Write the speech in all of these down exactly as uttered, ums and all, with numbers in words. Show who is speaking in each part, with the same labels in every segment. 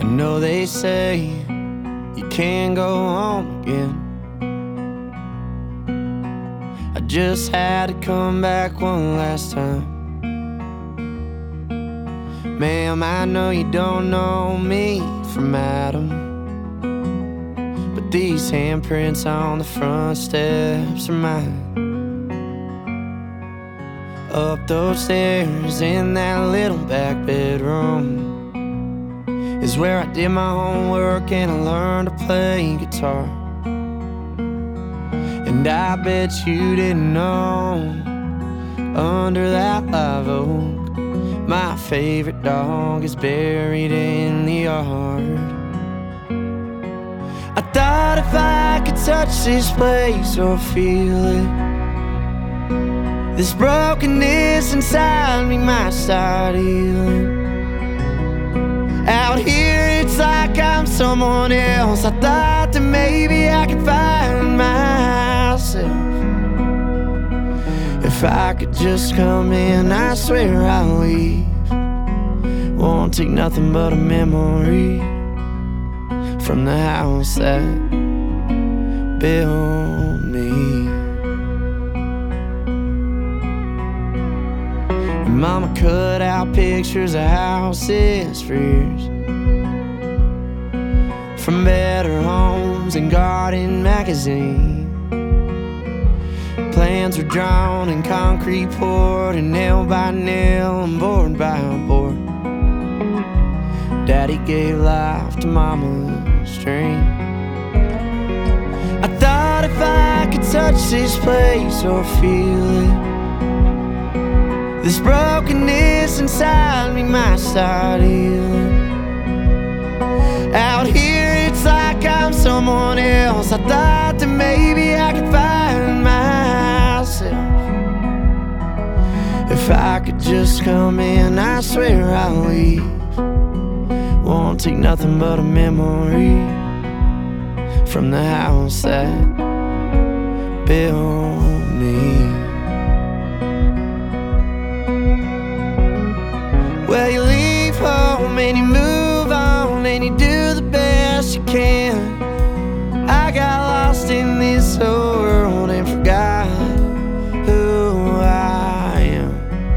Speaker 1: I know they say you can't go home again. I just had to come back one last time. Ma'am, I know you don't know me from Adam, but these handprints on the front steps are mine. Up those stairs in that little back bedroom is where I did my homework and I learned to play guitar. And I bet you didn't know, under that live oak, my favorite dog is buried in the yard. I thought if I could touch this place or feel it, this brokenness inside me might start healing. Out here it's like I'm someone else. I thought that maybe I could find myself if I could just come in. I swear I'll leave. Won't take nothing but a memory from the house that built me. Mama cut out pictures of houses for years, from Better Homes and Garden magazine. Plans were drawn and concrete poured, and nail by nail and board by board. Daddy gave life to Mama's dream. I thought if I could touch this place or feel it, this brokenness inside me might start healing. Out here it's like I'm someone else. I thought that maybe I could find myself if I could just come in. I swear I'll leave. Won't take nothing but a memory from the house that built me. Well, you leave home and you move on and you do the best you can. I got lost in this whole world and forgot who I am.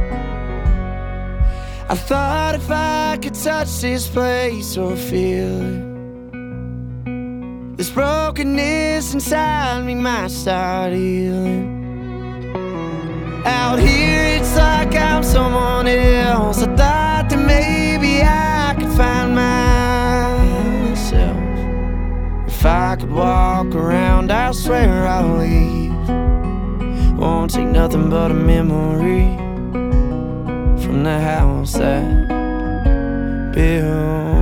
Speaker 1: I thought if I could touch this place or feel it, this brokenness inside me might start healing. Out here it's like I'm someone else. I thought that maybe I could find myself if I could walk around. I swear I'll leave. Won't take nothing but a memory from the house that built